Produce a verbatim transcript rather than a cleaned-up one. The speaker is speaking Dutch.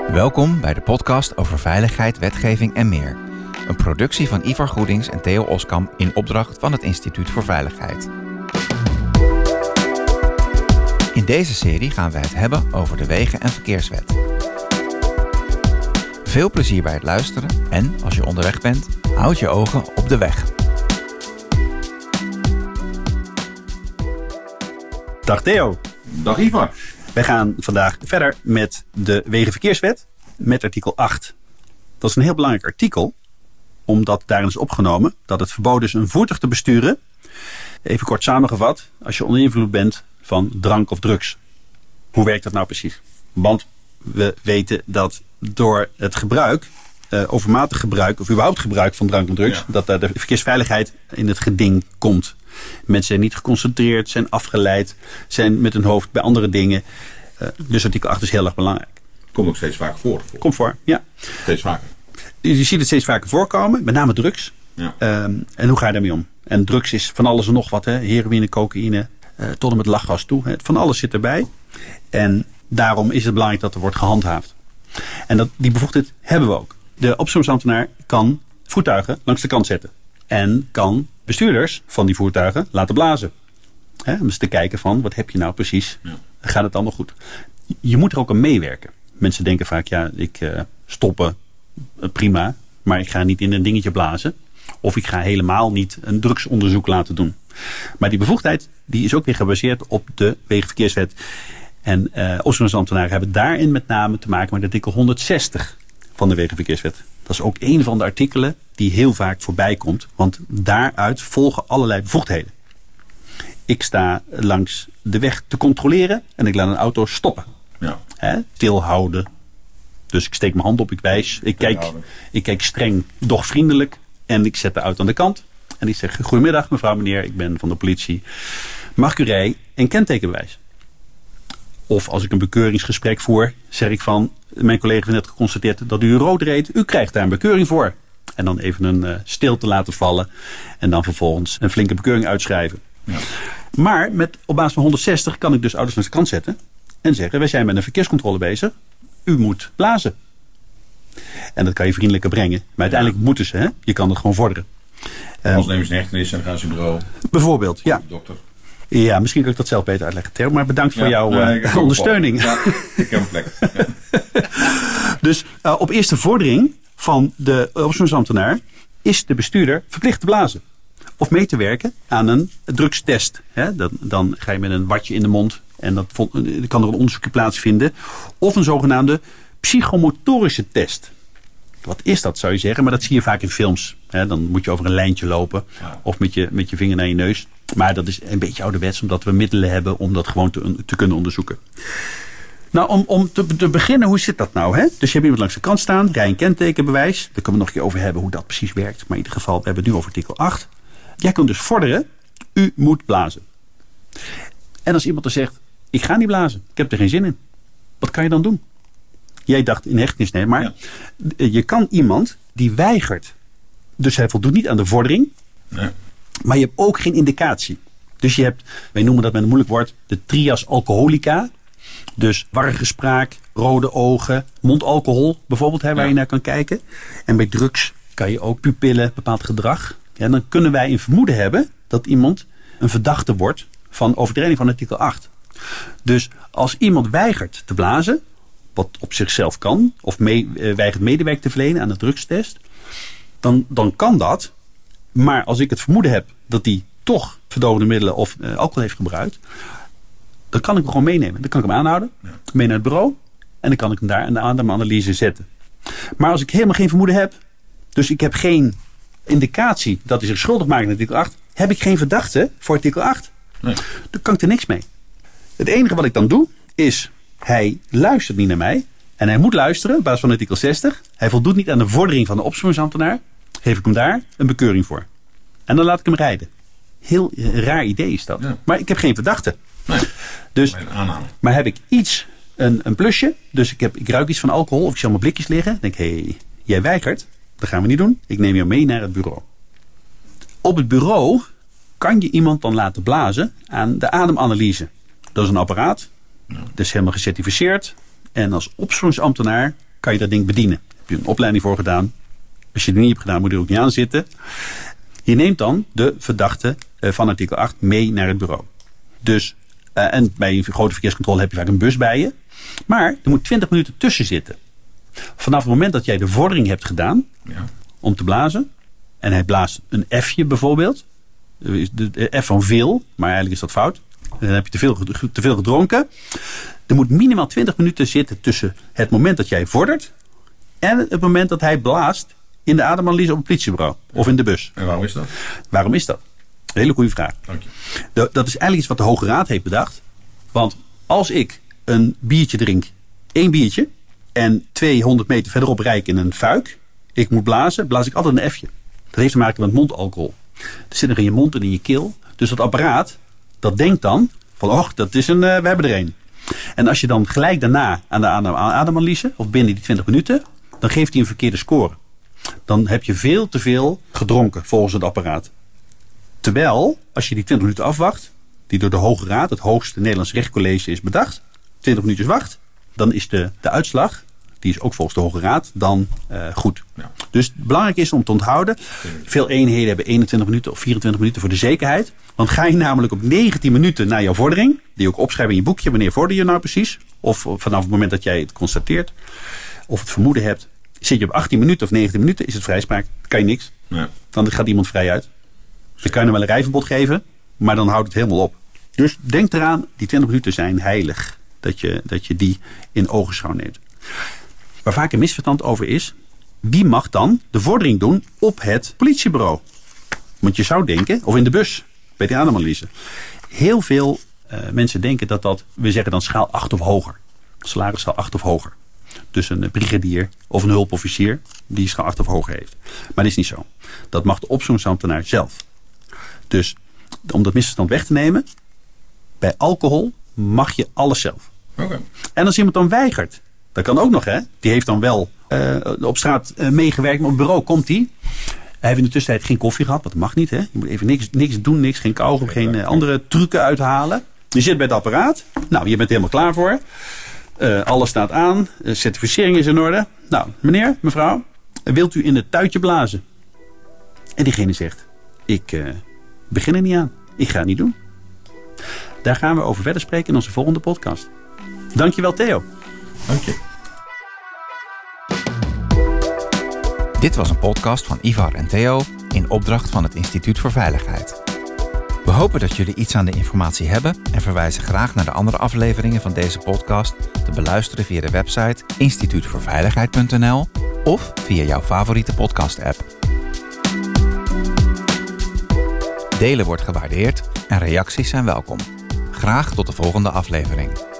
Welkom bij de podcast over veiligheid, wetgeving en meer. Een productie van Ivar Goedings en Theo Oskam in opdracht van het Instituut voor Veiligheid. In deze serie gaan wij het hebben over de Wegen- en Verkeerswet. Veel plezier bij het luisteren en, als je onderweg bent, houd je ogen op de weg. Dag Theo. Dag Ivar. Wij gaan vandaag verder met de Wegenverkeerswet met artikel acht. Dat is een heel belangrijk artikel, omdat daarin is opgenomen dat het verboden is een voertuig te besturen. Even kort samengevat, als je onder invloed bent van drank of drugs. Hoe werkt dat nou precies? Want we weten dat door het gebruik, uh, overmatig gebruik of überhaupt gebruik van drank en drugs, ja. dat daar de verkeersveiligheid in het geding komt. Mensen zijn niet geconcentreerd, zijn afgeleid, zijn met hun hoofd bij andere dingen. Uh, dus artikel acht is heel erg belangrijk. Komt ook steeds vaker voor. voor. Komt voor, ja. Steeds vaker. Je ziet het steeds vaker voorkomen, met name drugs. Ja. Um, en hoe ga je daarmee om? En drugs is van alles en nog wat. Hè? Heroïne, cocaïne, uh, tot en met lachgas toe. Hè? Van alles zit erbij. En daarom is het belangrijk dat er wordt gehandhaafd. En dat, die bevoegdheid hebben we ook. De opsporingsambtenaar kan voertuigen langs de kant zetten. En kan bestuurders van die voertuigen laten blazen. Hè? Om eens te kijken van, wat heb je nou precies? Ja. Gaat het allemaal goed? Je moet er ook aan meewerken. Mensen denken vaak, ja, ik uh, stoppen, uh, prima. Maar ik ga niet in een dingetje blazen. Of ik ga helemaal niet een drugsonderzoek laten doen. Maar die bevoegdheid, die is ook weer gebaseerd op de Wegenverkeerswet. En uh, opsporingsambtenaren hebben daarin met name te maken met artikel honderdzestig van de Wegenverkeerswet. Dat is ook een van de artikelen die heel vaak voorbij komt. Want daaruit volgen allerlei bevoegdheden. Ik sta langs de weg te controleren en ik laat een auto stoppen. Ja. Hè? Stilhouden. Dus ik steek mijn hand op, ik wijs. Ik kijk, ik kijk streng, doch vriendelijk. En ik zet de auto aan de kant. En ik zeg, goedemiddag mevrouw, meneer, ik ben van de politie. Mag ik u rijden en kentekenbewijs? Of als ik een bekeuringsgesprek voer, zeg ik van, mijn collega heeft net geconstateerd dat u rood reed. U krijgt daar een bekeuring voor. En dan even een uh, stilte laten vallen. En dan vervolgens een flinke bekeuring uitschrijven. Ja. Maar met, op basis van honderdzestig kan ik dus auto's langs de kant zetten. En zeggen, wij zijn met een verkeerscontrole bezig. U moet blazen. En dat kan je vriendelijker brengen. Maar uiteindelijk ja. moeten ze. Hè? Je kan het gewoon vorderen. Anders nemen ze een hechtenis en dan gaan ze bureau. Bijvoorbeeld, ja. Dokter. Ja, misschien kan ik dat zelf beter uitleggen, Theo. Maar bedankt ja, voor jouw nee, uh, ondersteuning. Ja, ik heb een plek. Ja. Dus uh, op eerste vordering van de opsporingsambtenaar is de bestuurder verplicht te blazen. Of mee te werken aan een drugstest. Hè? Dan, dan ga je met een watje in de mond en dat kan er een onderzoekje plaatsvinden. Of een zogenaamde psychomotorische test. Wat is dat, zou je zeggen? Maar dat zie je vaak in films. Hè? Dan moet je over een lijntje lopen. Ja. Of met je, met je vinger naar je neus. Maar dat is een beetje ouderwets, omdat we middelen hebben om dat gewoon te, te kunnen onderzoeken. Nou, om, om te, te beginnen, hoe zit dat nou? Hè? Dus je hebt iemand langs de kant staan, rij een kentekenbewijs. Daar kunnen we nog een keer over hebben hoe dat precies werkt. Maar in ieder geval, we hebben het nu over artikel acht. Jij kunt dus vorderen, u moet blazen. En als iemand er zegt, ik ga niet blazen, ik heb er geen zin in. Wat kan je dan doen? Jij dacht in hechtenis nemen, maar ja. je kan iemand die weigert. Dus hij voldoet niet aan de vordering. Nee. Maar je hebt ook geen indicatie. Dus je hebt, wij noemen dat met een moeilijk woord, de trias alcoholica. Dus warrige spraak, rode ogen, mondalcohol bijvoorbeeld, hè, waar ja. je naar kan kijken. En bij drugs kan je ook pupillen, bepaald gedrag. Ja, dan kunnen wij een vermoeden hebben dat iemand een verdachte wordt van overtreding van artikel acht. Dus als iemand weigert te blazen, wat op zichzelf kan, of mee, uh, weigert medewerking te verlenen aan de drugstest, dan, dan kan dat. Maar als ik het vermoeden heb dat hij toch verdovende middelen of uh, alcohol heeft gebruikt, dan kan ik hem gewoon meenemen. Dan kan ik hem aanhouden, ja. mee naar het bureau en dan kan ik hem daar aan de ademanalyse zetten. Maar als ik helemaal geen vermoeden heb, dus ik heb geen indicatie dat hij zich schuldig maakt in artikel acht, heb ik geen verdachte voor artikel acht. Nee. Dan kan ik er niks mee. Het enige wat ik dan doe is, hij luistert niet naar mij en hij moet luisteren op basis van artikel zestig. Hij voldoet niet aan de vordering van de opsporingsambtenaar. Geef ik hem daar een bekeuring voor. En dan laat ik hem rijden. Heel raar idee is dat. Ja. Maar ik heb geen verdachte. Nee, dus, maar heb ik iets, een, een plusje. Dus ik, heb, ik ruik iets van alcohol of ik zie allemaal blikjes liggen. Dan denk ik, hé, hey, jij weigert. Dat gaan we niet doen. Ik neem jou mee naar het bureau. Op het bureau kan je iemand dan laten blazen aan de ademanalyse. Dat is een apparaat. Ja. Dat is helemaal gecertificeerd. En als opsporingsambtenaar kan je dat ding bedienen. Daar heb je een opleiding voor gedaan. Als je het niet hebt gedaan, moet je er ook niet aan zitten. Je neemt dan de verdachte uh, van artikel acht mee naar het bureau. Dus, uh, en bij een grote verkeerscontrole heb je vaak een bus bij je. Maar er moet twintig minuten tussen zitten. Vanaf het moment dat jij de vordering hebt gedaan Ja. om te blazen. En hij blaast een F'je bijvoorbeeld. De F van veel, maar eigenlijk is dat fout. Dan heb je te veel, te veel gedronken. Er moet minimaal twintig minuten zitten tussen het moment dat jij vordert en het moment dat hij blaast in de ademanalyse op het politiebureau. Of in de bus. En waarom is dat? Waarom is dat? Een hele goede vraag. Dank je. Dat is eigenlijk iets wat de Hoge Raad heeft bedacht. Want als ik een biertje drink, één biertje, en tweehonderd meter verderop rijd ik in een fuik, ik moet blazen, blaas ik altijd een F'je. Dat heeft te maken met mondalcohol. Dat zit nog in je mond en in je keel. Dus dat apparaat, dat denkt dan van, oh, dat is een, uh, we hebben er een. En als je dan gelijk daarna aan de ademanalyse, of binnen die twintig minuten, dan geeft hij een verkeerde score. Dan heb je veel te veel gedronken volgens het apparaat. Terwijl, als je die twintig minuten afwacht, die door de Hoge Raad, het hoogste Nederlands rechtcollege, is bedacht, twintig minuutjes wacht, dan is de, de uitslag, die is ook volgens de Hoge Raad, dan uh, goed. Ja. Dus belangrijk is om te onthouden, veel eenheden hebben eenentwintig minuten of vierentwintig minuten voor de zekerheid. Dan ga je namelijk op negentien minuten naar jouw vordering, die je ook opschrijven in je boekje, wanneer vorder je nou precies, of vanaf het moment dat jij het constateert, of het vermoeden hebt. Zit je op achttien minuten of negentien minuten, is het vrijspraak. Kan je niks. Ja. Dan gaat iemand vrij uit. Dan kan je hem wel een rijverbod geven, maar dan houdt het helemaal op. Dus denk eraan, die twintig minuten zijn heilig. Dat je, dat je die in ogenschouw neemt. Waar vaak een misverstand over is, wie mag dan de vordering doen op het politiebureau? Want je zou denken, of in de bus, bij de ademanalyse. Heel veel uh, mensen denken dat dat, we zeggen dan schaal acht of hoger. Salarisschaal acht of hoger. Dus een brigadier of een hulpofficier die schaal acht of hoger heeft. Maar dat is niet zo. Dat mag de opzoeksambtenaar zelf. Dus om dat misverstand weg te nemen, bij alcohol mag je alles zelf. Okay. En als iemand dan weigert, dat kan ook nog, hè? Die heeft dan wel uh, op straat uh, meegewerkt, maar op het bureau komt hij. Hij heeft in de tussentijd geen koffie gehad, want dat mag niet, hè? Je moet even niks, niks doen, niks, geen kauwgom, geen uh, andere trucken uithalen. Je zit bij het apparaat. Nou, je bent er helemaal klaar voor. Uh, alles staat aan. De certificering is in orde. Nou, meneer, mevrouw, wilt u in het tuitje blazen? En diegene zegt, ik uh, begin er niet aan. Ik ga het niet doen. Daar gaan we over verder spreken in onze volgende podcast. Dankjewel, Theo. Dank je. Dit was een podcast van Ivar en Theo in opdracht van het Instituut voor Veiligheid. We hopen dat jullie iets aan de informatie hebben en verwijzen graag naar de andere afleveringen van deze podcast te beluisteren via de website instituut voor veiligheid punt n l of via jouw favoriete podcast-app. Delen wordt gewaardeerd en reacties zijn welkom. Graag tot de volgende aflevering.